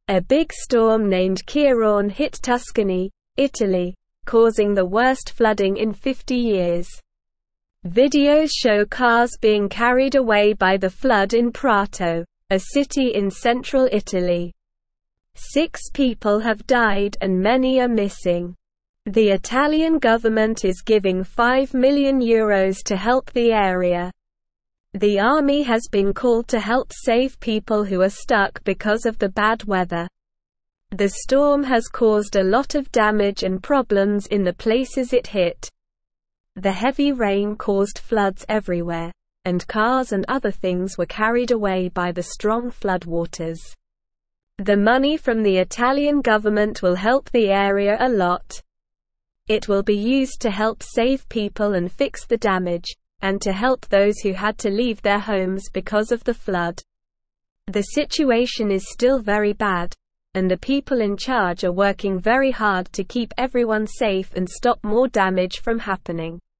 A big storm named Chiron hit Tuscany, Italy, causing the worst flooding in 50 years. Videos show cars being carried away by the flood in Prato, a city in central Italy. 6 people have died and many are missing. The Italian government is giving €5 million to help the area. The army has been called to help save people who are stuck because of the bad weather. The storm has caused a lot of damage and problems in the places it hit. The heavy rain caused floods everywhere, and cars and other things were carried away by the strong floodwaters. The money from the Italian government will help the area a lot. It will be used to help save people and fix the damage, and to help those who had to leave their homes because of the flood. The situation is still very bad, and the people in charge are working very hard to keep everyone safe and stop more damage from happening.